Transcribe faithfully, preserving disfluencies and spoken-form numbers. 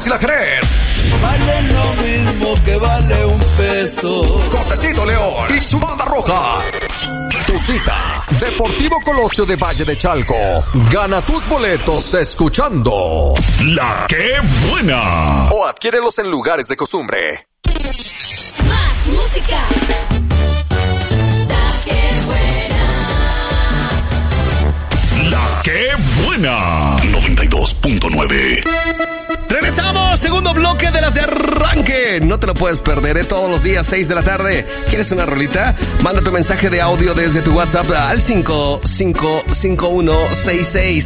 y la Jerez. Vale lo mismo que vale un peso. Josecito León y su banda roja. Tu cita, Deportivo Colosio de Valle de Chalco. Gana tus boletos escuchando La Que Buena. O adquiérelos en lugares de costumbre. Más música. La Que Buena. La Que Buena. noventa y dos punto nueve. Regresamos, segundo bloque de las de arranque. No te lo puedes perder, ¿eh? Todos los días, seis de la tarde. ¿Quieres una rolita? Manda tu mensaje de audio desde tu WhatsApp al cinco cinco cinco uno seis seis